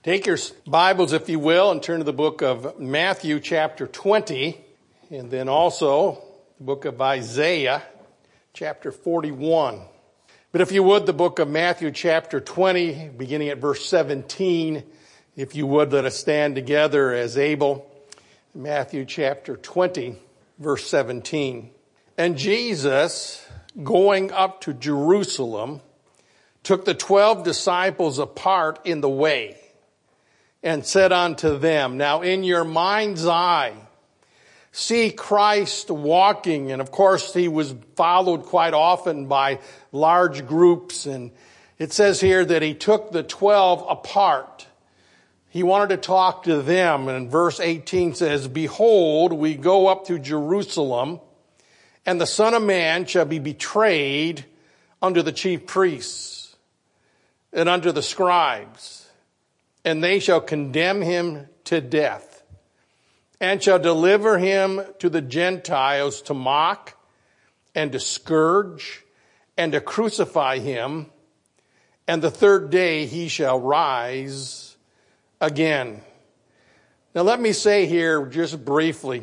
Take your Bibles, if you will, and turn to the book of Matthew chapter 20, and then also the book of Isaiah chapter 41. But if you would, the book of Matthew chapter 20, beginning at verse 17, if you would, let us stand together as able. Matthew chapter 20, verse 17. And Jesus, going up to Jerusalem, took the 12 disciples apart in the way, and said unto them, now in your mind's eye, see Christ walking. And of course, he was followed quite often by large groups. And it says here that he took the 12 apart. He wanted to talk to them. And verse 18 says, behold, we go up to Jerusalem, and the Son of Man shall be betrayed unto the chief priests and unto the scribes. And they shall condemn him to death, and shall deliver him to the Gentiles to mock, and to scourge, and to crucify him. And the third day he shall rise again. Now let me say here just briefly,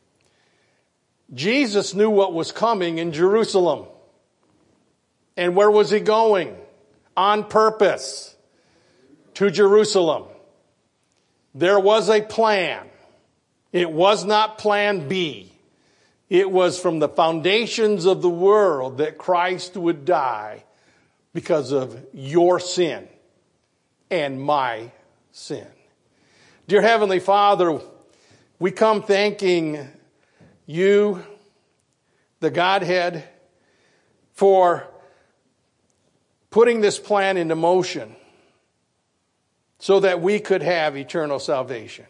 Jesus knew what was coming in Jerusalem. And where was he going? On purpose. To Jerusalem. There was a plan. It was not plan B. It was from the foundations of the world that Christ would die because of your sin and my sin. Dear Heavenly Father, we come thanking you, the Godhead, for putting this plan into motion, so that we could have eternal salvation.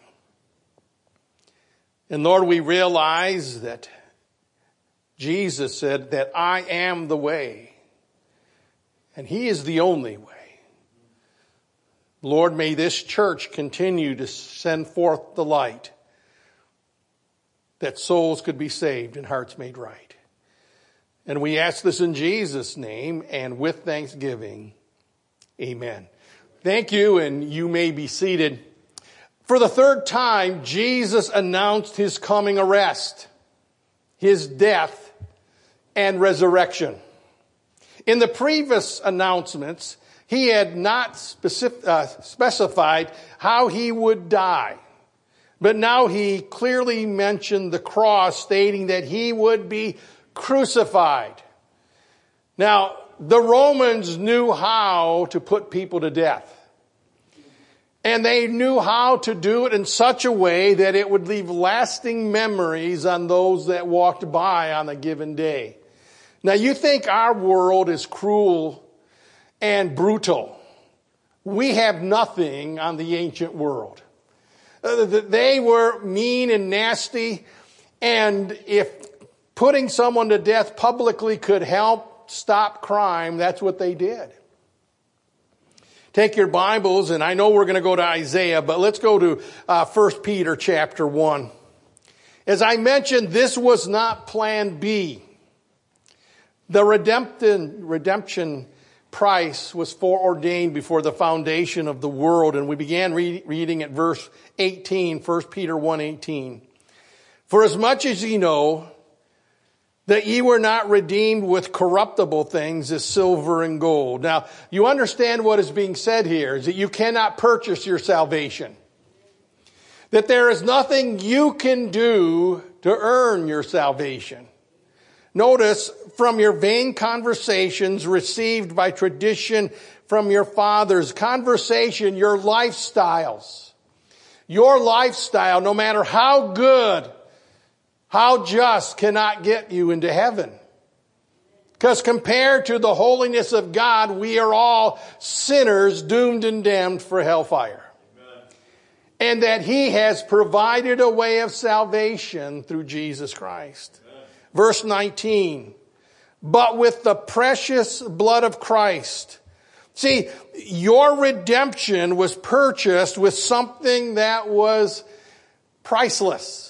And Lord, we realize that Jesus said that I am the way, and he is the only way. Lord, may this church continue to send forth the light, that souls could be saved and hearts made right. And we ask this in Jesus' name, and with thanksgiving, amen. Thank you, and you may be seated. For the third time, Jesus announced his coming arrest, his death, and resurrection. In the previous announcements, he had not specified how he would die. But now he clearly mentioned the cross, stating that he would be crucified. Now, the Romans knew how to put people to death. And they knew how to do it in such a way that it would leave lasting memories on those that walked by on a given day. Now, you think our world is cruel and brutal. We have nothing on the ancient world. They were mean and nasty, and if putting someone to death publicly could help stop crime, that's what they did. Take your Bibles, and I know we're going to go to Isaiah, but let's go to 1 Peter chapter 1. As I mentioned, this was not plan B. The redemption price was foreordained before the foundation of the world, and we began reading at verse 18, 1 Peter 1:18. For as much as ye know that ye were not redeemed with corruptible things as silver and gold. Now, you understand what is being said here, is that you cannot purchase your salvation. That there is nothing you can do to earn your salvation. Notice, from your vain conversations received by tradition from your fathers, conversation, your lifestyles. Your lifestyle, no matter how good, how just, cannot get you into heaven. Because compared to the holiness of God, we are all sinners doomed and damned for hellfire. Amen. And that he has provided a way of salvation through Jesus Christ. Amen. Verse 19, but with the precious blood of Christ. See, your redemption was purchased with something that was priceless.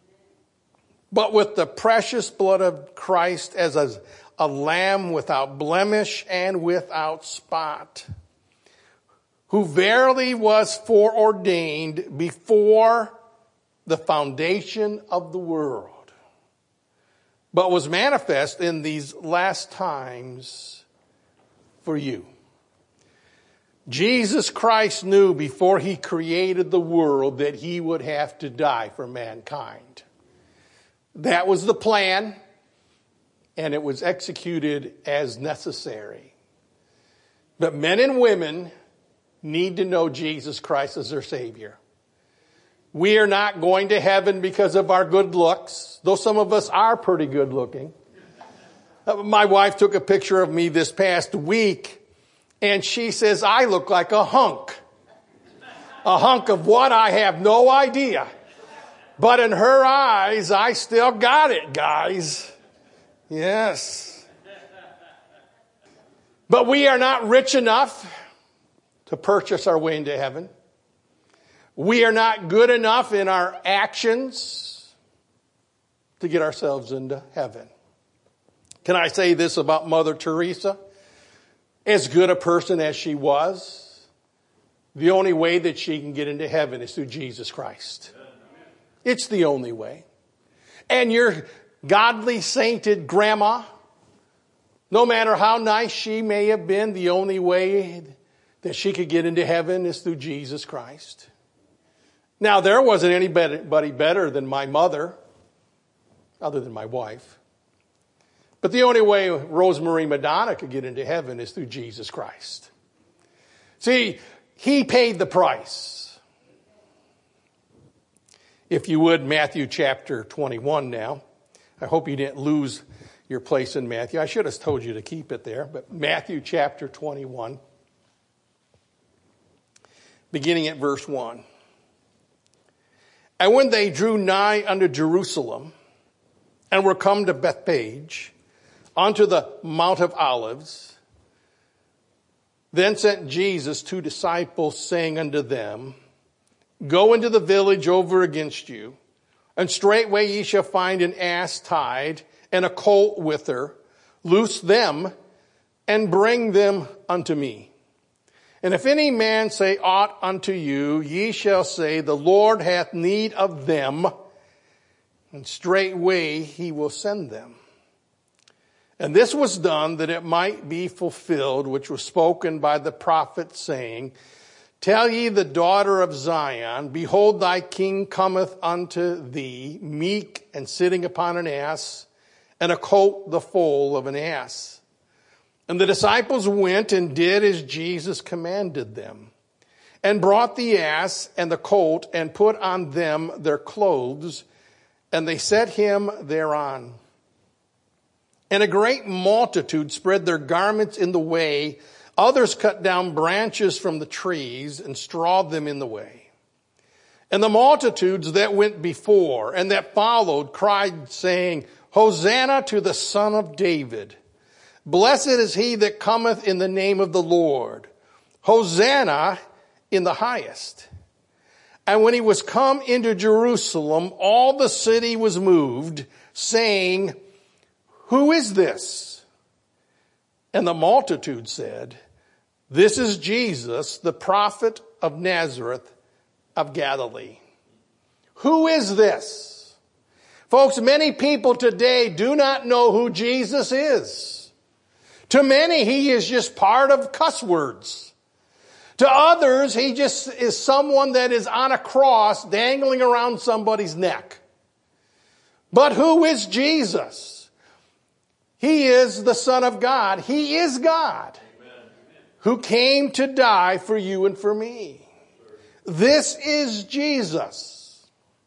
But with the precious blood of Christ as a lamb without blemish and without spot, who verily was foreordained before the foundation of the world, but was manifest in these last times for you. Jesus Christ knew before he created the world that he would have to die for mankind. That was the plan, and it was executed as necessary. But men and women need to know Jesus Christ as their Savior. We are not going to heaven because of our good looks, though some of us are pretty good looking. My wife took a picture of me this past week, and she says, I look like a hunk. A hunk of what? I have no idea. But in her eyes, I still got it, guys. Yes. But we are not rich enough to purchase our way into heaven. We are not good enough in our actions to get ourselves into heaven. Can I say this about Mother Teresa? As good a person as she was, the only way that she can get into heaven is through Jesus Christ. It's the only way. And your godly, sainted grandma, no matter how nice she may have been, the only way that she could get into heaven is through Jesus Christ. Now, there wasn't anybody better than my mother, other than my wife. But the only way Rosemary Madonna could get into heaven is through Jesus Christ. See, he paid the price. If you would, Matthew chapter 21 now. I hope you didn't lose your place in Matthew. I should have told you to keep it there. But Matthew chapter 21, beginning at verse 1. And when they drew nigh unto Jerusalem, and were come to Bethphage, unto the Mount of Olives, then sent Jesus 2 disciples, saying unto them, Go into the village over against you, and straightway ye shall find an ass tied, and a colt with her. Loose them, and bring them unto me. And if any man say aught unto you, ye shall say, The Lord hath need of them, and straightway he will send them. And this was done that it might be fulfilled, which was spoken by the prophet, saying, Tell ye the daughter of Zion, Behold, thy king cometh unto thee, meek and sitting upon an ass, and a colt the foal of an ass. And the disciples went and did as Jesus commanded them, and brought the ass and the colt, and put on them their clothes, and they set him thereon. And a great multitude spread their garments in the way. Others cut down branches from the trees and strawed them in the way. And the multitudes that went before and that followed cried, saying, Hosanna to the Son of David. Blessed is he that cometh in the name of the Lord. Hosanna in the highest. And when he was come into Jerusalem, all the city was moved, saying, Who is this? And the multitude said, This is Jesus, the prophet of Nazareth of Galilee. Who is this? Folks, many people today do not know who Jesus is. To many, he is just part of cuss words. To others, he just is someone that is on a cross dangling around somebody's neck. But who is Jesus? He is the Son of God. He is God. Amen. Who came to die for you and for me. This is Jesus.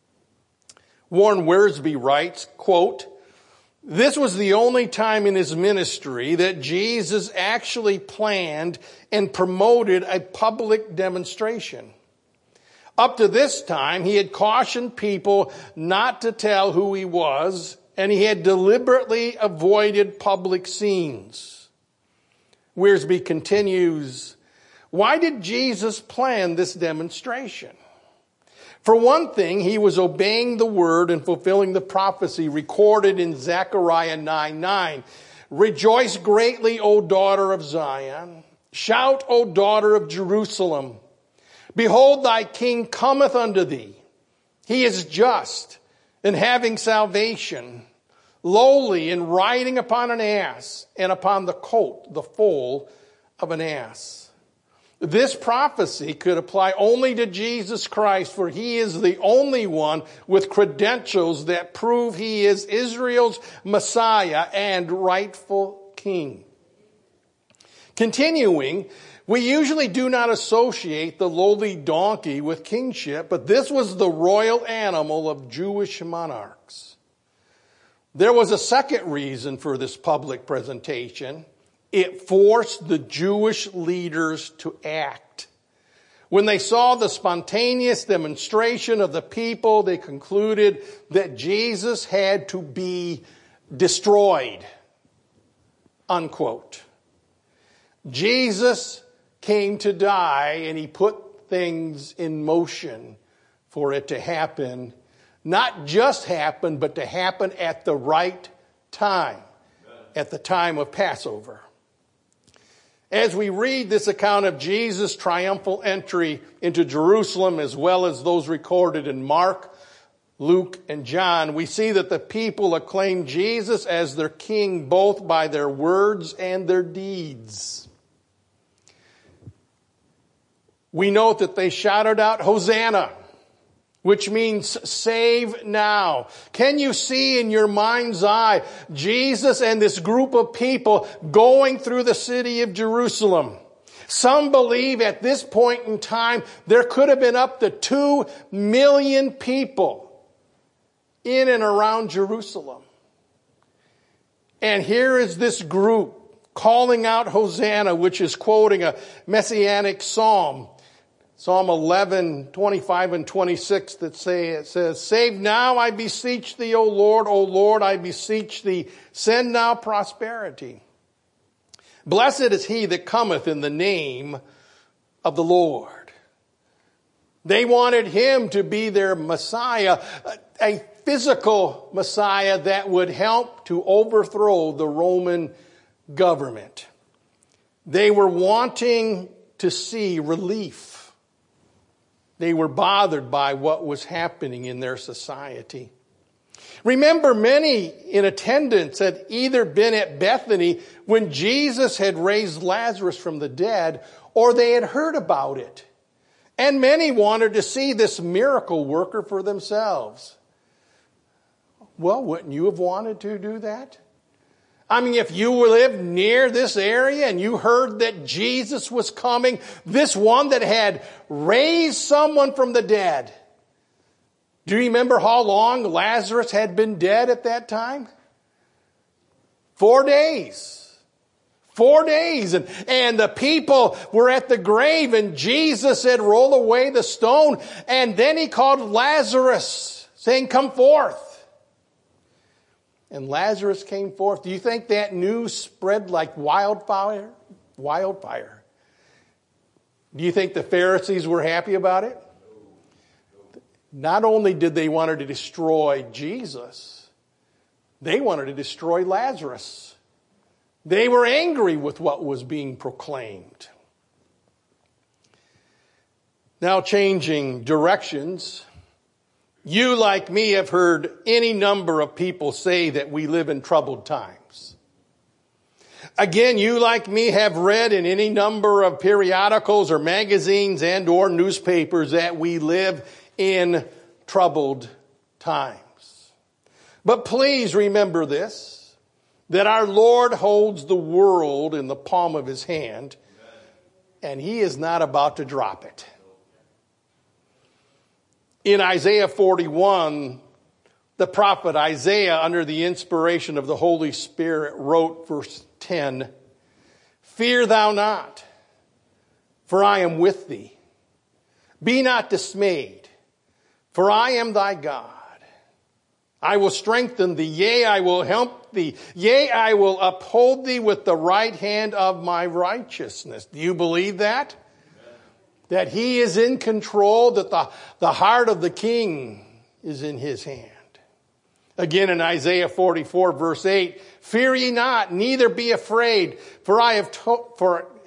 Warren Wiersbe writes, quote, This was the only time in his ministry that Jesus actually planned and promoted a public demonstration. Up to this time, he had cautioned people not to tell who he was, and he had deliberately avoided public scenes. Wiersbe continues, why did Jesus plan this demonstration? For one thing, he was obeying the word and fulfilling the prophecy recorded in Zechariah 9:9. Rejoice greatly, O daughter of Zion. Shout, O daughter of Jerusalem. Behold, thy king cometh unto thee. He is just and having salvation, lowly and riding upon an ass, and upon the colt, the foal of an ass. This prophecy could apply only to Jesus Christ, for he is the only one with credentials that prove he is Israel's Messiah and rightful king. Continuing, we usually do not associate the lowly donkey with kingship, but this was the royal animal of Jewish monarchs. There was a second reason for this public presentation. It forced the Jewish leaders to act. When they saw the spontaneous demonstration of the people, they concluded that Jesus had to be destroyed. Unquote. Jesus came to die, and he put things in motion for it to happen. Not just happen, but to happen at the right time, at the time of Passover. As we read this account of Jesus' triumphal entry into Jerusalem, as well as those recorded in Mark, Luke, and John, we see that the people acclaim Jesus as their king both by their words and their deeds. We note that they shouted out, Hosanna, which means save now. Can you see in your mind's eye Jesus and this group of people going through the city of Jerusalem? Some believe at this point in time there could have been up to 2 million people in and around Jerusalem. And here is this group calling out Hosanna, which is quoting a messianic psalm. Psalm 11, 25 and 26 that says, Save now, I beseech thee, O Lord, I beseech thee, send now prosperity. Blessed is he that cometh in the name of the Lord. They wanted him to be their Messiah, a physical Messiah that would help to overthrow the Roman government. They were wanting to see relief. They were bothered by what was happening in their society. Remember, many in attendance had either been at Bethany when Jesus had raised Lazarus from the dead, or they had heard about it. And many wanted to see this miracle worker for themselves. Well, wouldn't you have wanted to do that? I mean, if you lived near this area and you heard that Jesus was coming, this one that had raised someone from the dead. Do you remember how long Lazarus had been dead at that time? 4 days. 4 days. And the people were at the grave, and Jesus said, roll away the stone. And then he called Lazarus, saying, come forth. And Lazarus came forth. Do you think that news spread like wildfire? Wildfire. Do you think the Pharisees were happy about it? Not only did they want to destroy Jesus, they wanted to destroy Lazarus. They were angry with what was being proclaimed. Now changing directions. You, like me, have heard any number of people say that we live in troubled times. Again, you, like me, have read in any number of periodicals or magazines and or newspapers that we live in troubled times. But please remember this, that our Lord holds the world in the palm of his hand, and he is not about to drop it. In Isaiah 41, the prophet Isaiah, under the inspiration of the Holy Spirit, wrote verse 10, Fear thou not, for I am with thee. Be not dismayed, for I am thy God. I will strengthen thee, yea, I will help thee. Yea, I will uphold thee with the right hand of my righteousness. Do you believe that? That he is in control, that the heart of the king is in his hand. Again in Isaiah 44 verse 8, Fear ye not, neither be afraid, for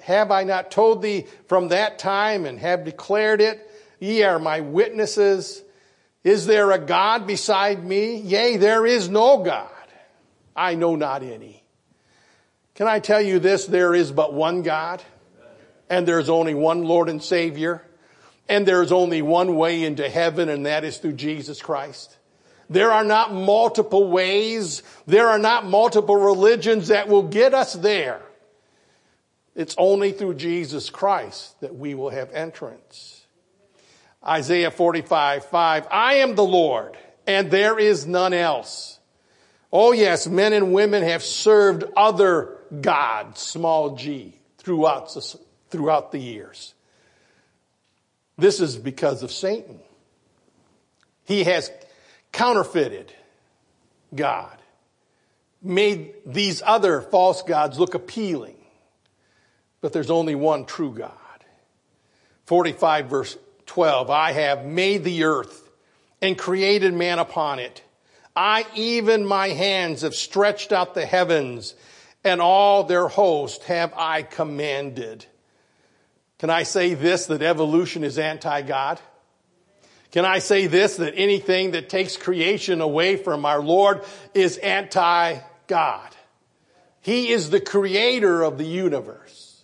Have I not told thee from that time and have declared it? Ye are my witnesses. Is there a God beside me? Yea, there is no God. I know not any. Can I tell you this? There is but one God, and there's only one Lord and Savior, and there's only one way into heaven, and that is through Jesus Christ. There are not multiple ways. There are not multiple religions that will get us there. It's only through Jesus Christ that we will have entrance. Isaiah 45:5, I am the Lord, and there is none else. Oh yes, men and women have served other gods, small g, throughout the years. This is because of Satan. He has counterfeited God, made these other false gods look appealing. But there's only one true God. 45 verse 12, I have made the earth and created man upon it. I, even my hands, have stretched out the heavens, and all their host have I commanded. Can I say this, that evolution is anti-God? Can I say this, that anything that takes creation away from our Lord is anti-God? He is the creator of the universe.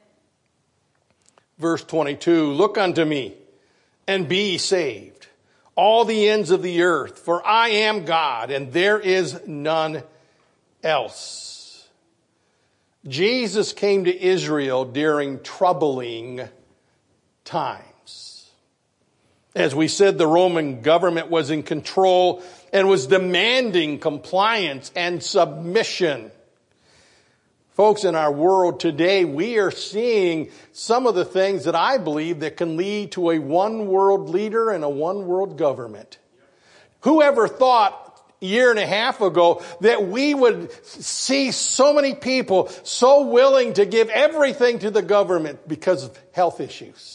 Verse 22, look unto me and be saved, all the ends of the earth, for I am God and there is none else. Jesus came to Israel during troubling times. As we said, the Roman government was in control and was demanding compliance and submission. Folks, in our world today, we are seeing some of the things that I believe that can lead to a one world leader and a one world government. Whoever thought a year and a half ago that we would see so many people so willing to give everything to the government because of health issues?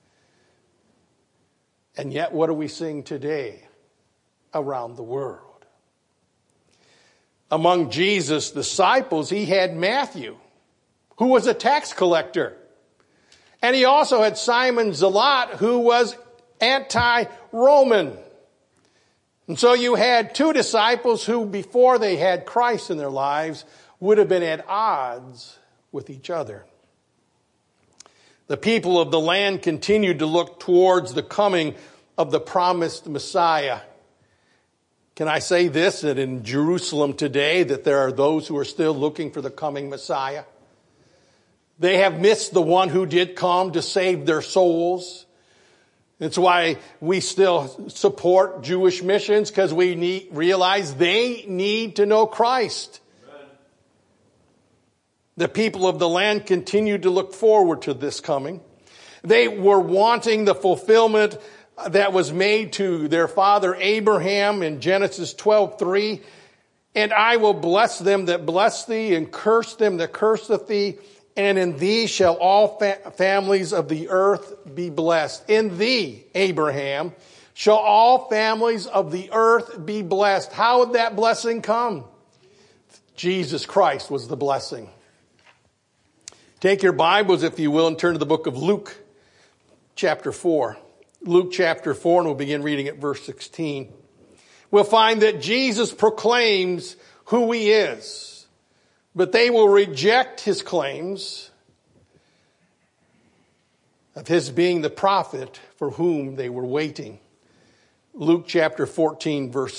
And yet, what are we seeing today around the world? Among Jesus' disciples, he had Matthew, who was a tax collector. And he also had Simon Zealot, who was anti-Roman. And so you had two disciples who, before they had Christ in their lives, would have been at odds with each other. The people of the land continued to look towards the coming of the promised Messiah. Can I say this, that in Jerusalem today, that there are those who are still looking for the coming Messiah? They have missed the one who did come to save their souls. That's why we still support Jewish missions, because we realize they need to know Christ. Amen. The people of the land continued to look forward to this coming. They were wanting the fulfillment that was made to their father Abraham in Genesis 12:3. And I will bless them that bless thee, and curse them that curseth thee. And in thee shall all families of the earth be blessed. In thee, Abraham, shall all families of the earth be blessed. How would that blessing come? Jesus Christ was the blessing. Take your Bibles, if you will, and turn to the book of Luke, chapter 4. Luke chapter 4, and we'll begin reading at verse 16. We'll find that Jesus proclaims who he is. But they will reject his claims of his being the prophet for whom they were waiting. Luke chapter 14, verse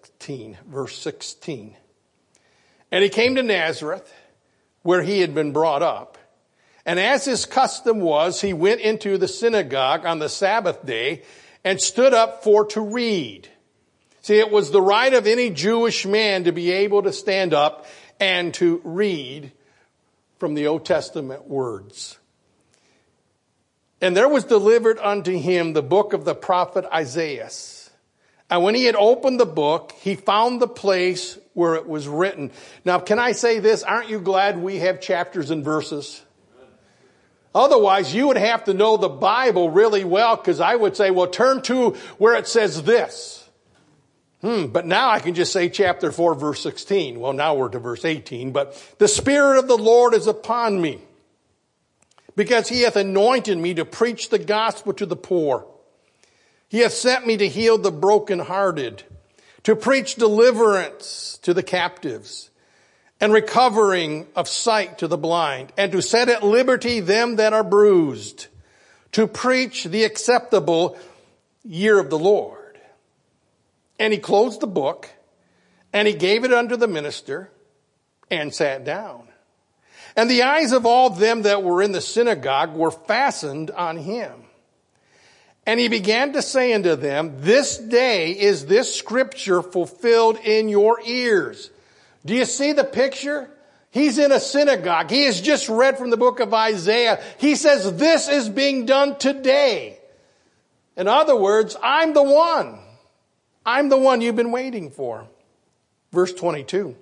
16. And he came to Nazareth, where he had been brought up. And as his custom was, he went into the synagogue on the Sabbath day and stood up to read. See, it was the right of any Jewish man to be able to stand up and to read from the Old Testament words. And there was delivered unto him the book of the prophet Isaiah. And when he had opened the book, he found the place where it was written. Now, can I say this? Aren't you glad we have chapters and verses? Otherwise, you would have to know the Bible really well, because I would say, well, turn to where it says this. But now I can just say chapter 4, verse 16. Well, now we're to verse 18. But the Spirit of the Lord is upon me, because he hath anointed me to preach the gospel to the poor. He hath sent me to heal the brokenhearted, to preach deliverance to the captives, and recovering of sight to the blind, and to set at liberty them that are bruised, to preach the acceptable year of the Lord. And he closed the book, and he gave it unto the minister, and sat down. And the eyes of all them that were in the synagogue were fastened on him. And he began to say unto them, this day is this scripture fulfilled in your ears. Do you see the picture? He's in a synagogue. He has just read from the book of Isaiah. He says, this is being done today. In other words, I'm the one. I'm the one you've been waiting for. Verse 22.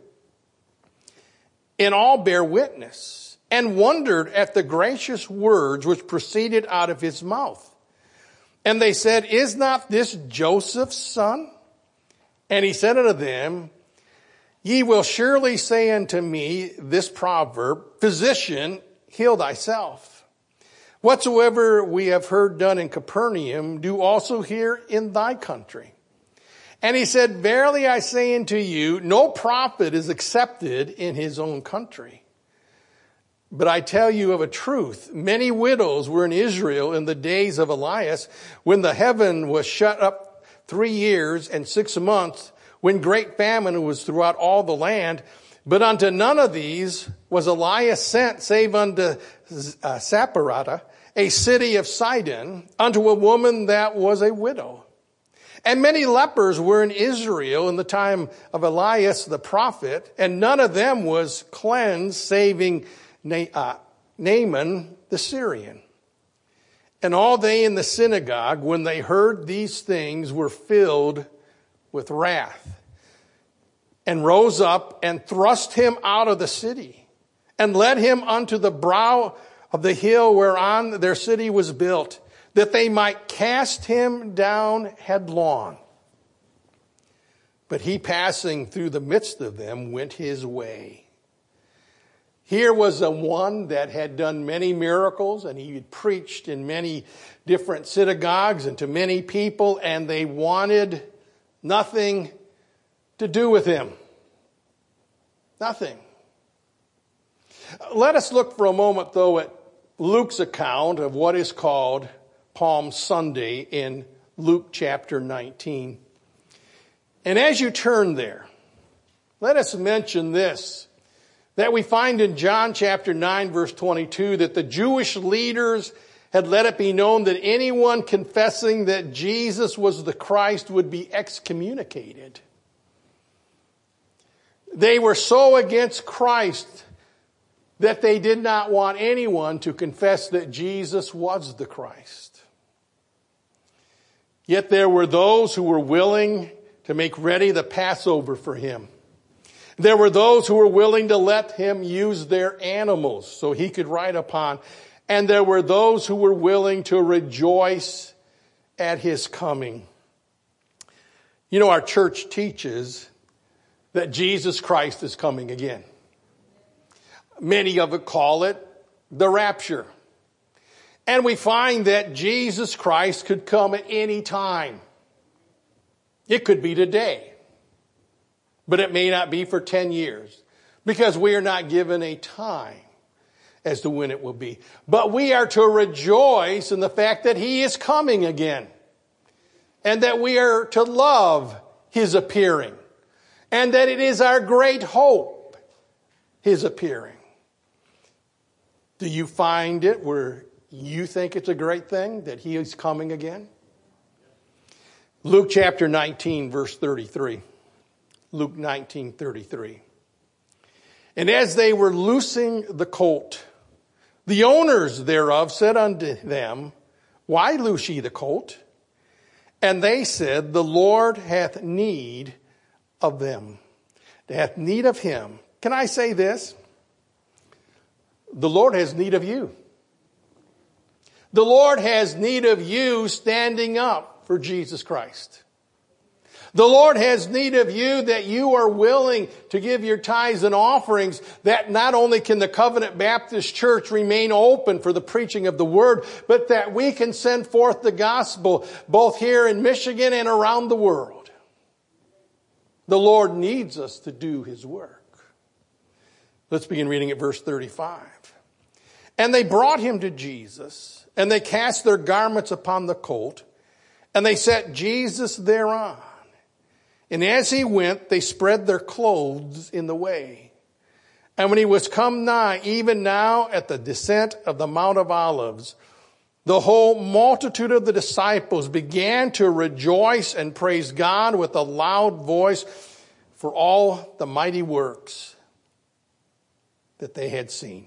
And all bear witness, and wondered at the gracious words which proceeded out of his mouth. And they said, is not this Joseph's son? And he said unto them, ye will surely say unto me this proverb, physician, heal thyself. Whatsoever we have heard done in Capernaum, do also here in thy country. And he said, verily I say unto you, no prophet is accepted in his own country. But I tell you of a truth, many widows were in Israel in the days of Elias, when the heaven was shut up 3 years and 6 months, when great famine was throughout all the land. But unto none of these was Elias sent, save unto Zapharata, a city of Sidon, unto a woman that was a widow. And many lepers were in Israel in the time of Elias the prophet, and none of them was cleansed, saving Naaman the Syrian. And all they in the synagogue, when they heard these things, were filled with wrath, and rose up and thrust him out of the city, and led him unto the brow of the hill whereon their city was built, that they might cast him down headlong. But he, passing through the midst of them, went his way. Here was a one that had done many miracles, and he had preached in many different synagogues and to many people, and they wanted nothing to do with him. Nothing. Let us look for a moment, though, at Luke's account of what is called Palm Sunday in Luke chapter 19. And as you turn there, let us mention this, that we find in John chapter 9 verse 22 that the Jewish leaders had let it be known that anyone confessing that Jesus was the Christ would be excommunicated. They were so against Christ that they did not want anyone to confess that Jesus was the Christ. Yet there were those who were willing to make ready the Passover for him. There were those who were willing to let him use their animals so he could ride upon. And there were those who were willing to rejoice at his coming. You know, our church teaches that Jesus Christ is coming again. Many of it call it the rapture. And we find that Jesus Christ could come at any time. It could be today. But it may not be for 10 years. Because we are not given a time as to when it will be. But we are to rejoice in the fact that he is coming again. And that we are to love his appearing. And that it is our great hope, his appearing. Do you find it where you think it's a great thing that he is coming again? Luke chapter 19, verse 33. Luke 19:33. And as they were loosing the colt, the owners thereof said unto them, why loose ye the colt? And they said, the Lord hath need of them. Hath need of him. Can I say this? The Lord has need of you. The Lord has need of you standing up for Jesus Christ. The Lord has need of you that you are willing to give your tithes and offerings, that not only can the Covenant Baptist Church remain open for the preaching of the Word, but that we can send forth the gospel both here in Michigan and around the world. The Lord needs us to do His work. Let's begin reading at verse 35. And they brought him to Jesus, and they cast their garments upon the colt, and they set Jesus thereon. And as he went, they spread their clothes in the way. And when he was come nigh, even now at the descent of the Mount of Olives, the whole multitude of the disciples began to rejoice and praise God with a loud voice for all the mighty works that they had seen.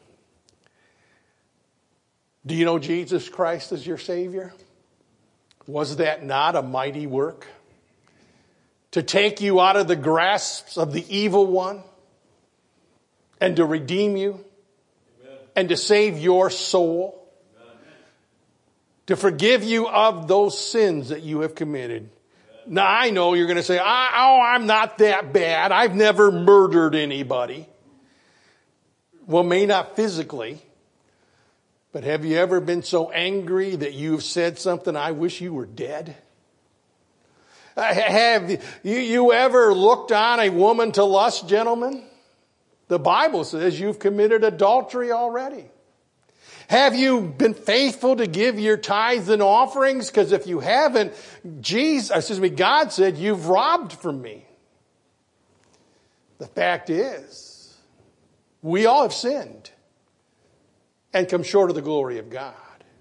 Do you know Jesus Christ as your Savior? Was that not a mighty work? To take you out of the grasps of the evil one and to redeem you. Amen. And to save your soul. Amen. To forgive you of those sins that you have committed. Amen. Now I know you're going to say, I'm not that bad. I've never murdered anybody. Well, may not physically, but have you ever been so angry that you've said something, I wish you were dead? Have you ever looked on a woman to lust, gentlemen? The Bible says you've committed adultery already. Have you been faithful to give your tithes and offerings? Because if you haven't, God said you've robbed from me. The fact is, we all have sinned and come short of the glory of God.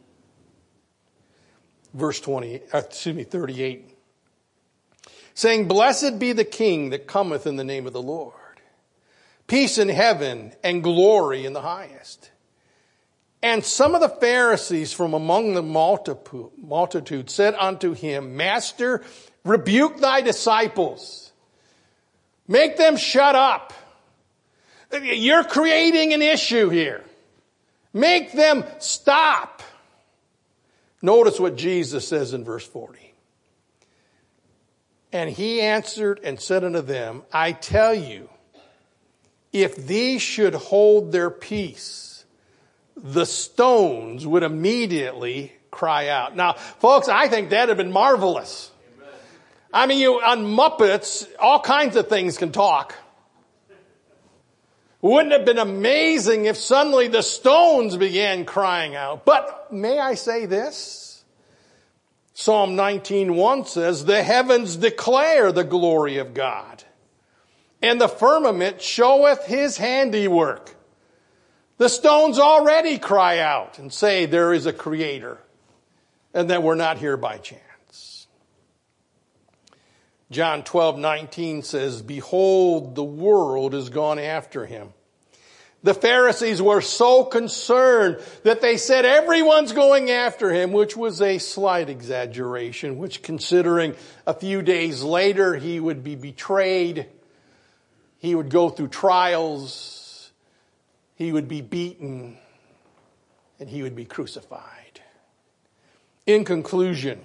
Verse 38. Saying, blessed be the King that cometh in the name of the Lord. Peace in heaven and glory in the highest. And some of the Pharisees from among the multitude said unto him, Master, rebuke thy disciples. Make them shut up. You're creating an issue here. Make them stop. Notice what Jesus says in verse 40. And he answered and said unto them, I tell you, if these should hold their peace, the stones would immediately cry out. Now, folks, I think that would have been marvelous. Amen. I mean, on Muppets, all kinds of things can talk. Wouldn't it have been amazing if suddenly the stones began crying out? But may I say this? Psalm 19:1 says, the heavens declare the glory of God, and the firmament showeth his handiwork. The stones already cry out and say there is a creator, and that we're not here by chance. John 12:19 says, behold, the world is gone after him. The Pharisees were so concerned that they said everyone's going after him, which was a slight exaggeration, which considering a few days later he would be betrayed, he would go through trials, he would be beaten, and he would be crucified. In conclusion,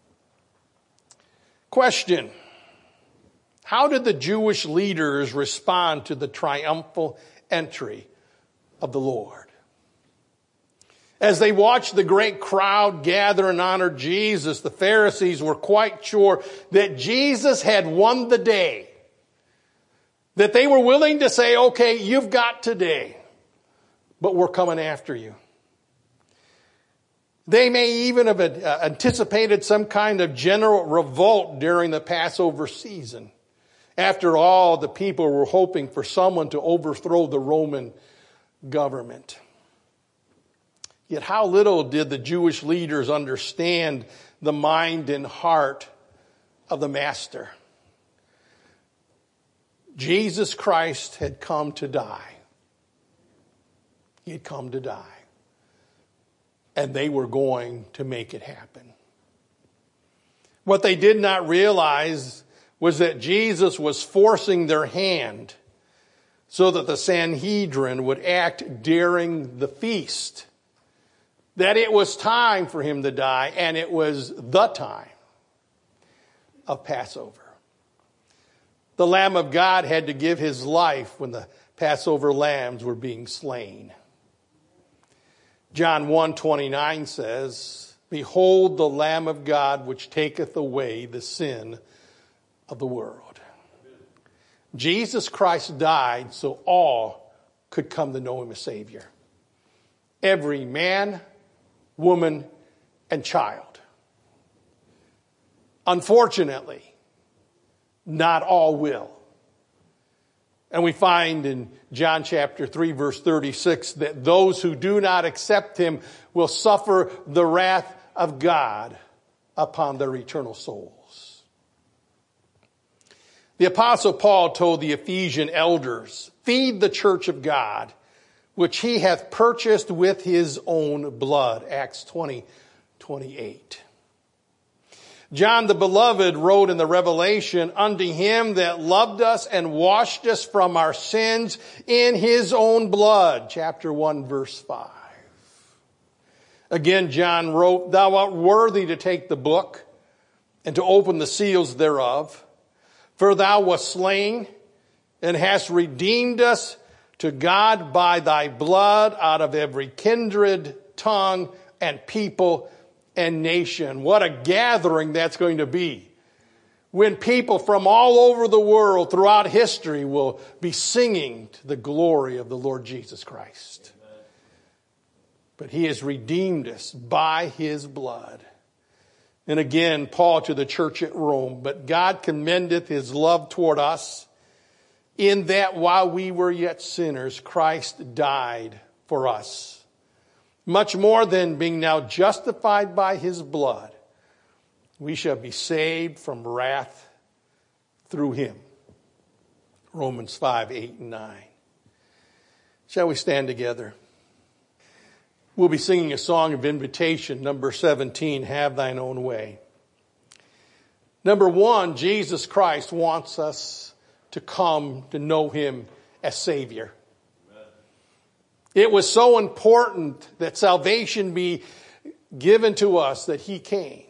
question: how did the Jewish leaders respond to the triumphal entry of the Lord? As they watched the great crowd gather and honor Jesus, the Pharisees were quite sure that Jesus had won the day. That they were willing to say, okay, you've got today, but we're coming after you. They may even have anticipated some kind of general revolt during the Passover season. After all, the people were hoping for someone to overthrow the Roman government. Yet how little did the Jewish leaders understand the mind and heart of the Master. Jesus Christ had come to die. He had come to die. And they were going to make it happen. What they did not realize was that Jesus was forcing their hand so that the Sanhedrin would act during the feast. That it was time for him to die, and it was the time. of Passover. The Lamb of God had to give his life when the Passover lambs were being slain. John 1:29 says, "Behold the Lamb of God which taketh away the sin of the world." Jesus Christ died so all could come to know him as Savior. Every man, woman, and child. Unfortunately, not all will. And we find in John chapter 3, verse 36, that those who do not accept him will suffer the wrath of God upon their eternal souls. The Apostle Paul told the Ephesian elders, "Feed the church of God, which he hath purchased with his own blood." Acts 20:28. John the Beloved wrote in the Revelation, "Unto him that loved us and washed us from our sins in his own blood." Chapter 1, verse 5. Again, John wrote, "Thou art worthy to take the book and to open the seals thereof. For thou wast slain and hast redeemed us to God by thy blood out of every kindred, tongue, and people and nation." What a gathering that's going to be when people from all over the world throughout history will be singing to the glory of the Lord Jesus Christ. Amen. But he has redeemed us by his blood. And again, Paul to the church at Rome, "But God commendeth his love toward us, in that while we were yet sinners, Christ died for us. Much more than being now justified by his blood, we shall be saved from wrath through him." Romans 5:8-9. Shall we stand together? We'll be singing a song of invitation, number 17, "Have Thine Own Way." Number one, Jesus Christ wants us to come to know him as Savior. It was so important that salvation be given to us that he came.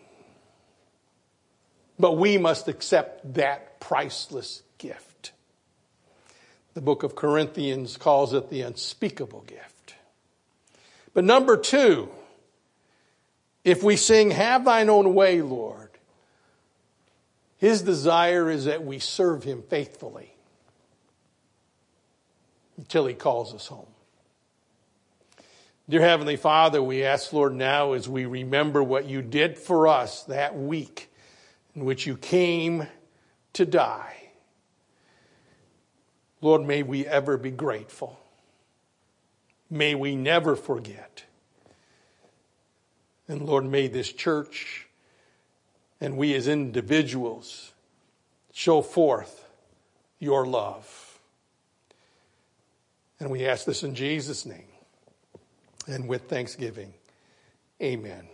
But we must accept that priceless gift. The book of Corinthians calls it the unspeakable gift. But number two, if we sing, "Have Thine Own Way, Lord," his desire is that we serve him faithfully until he calls us home. Dear Heavenly Father, we ask, Lord, now as we remember what you did for us that week in which you came to die, Lord, may we ever be grateful. May we never forget. And Lord, may this church and we as individuals show forth your love. And we ask this in Jesus' name. And with thanksgiving, amen.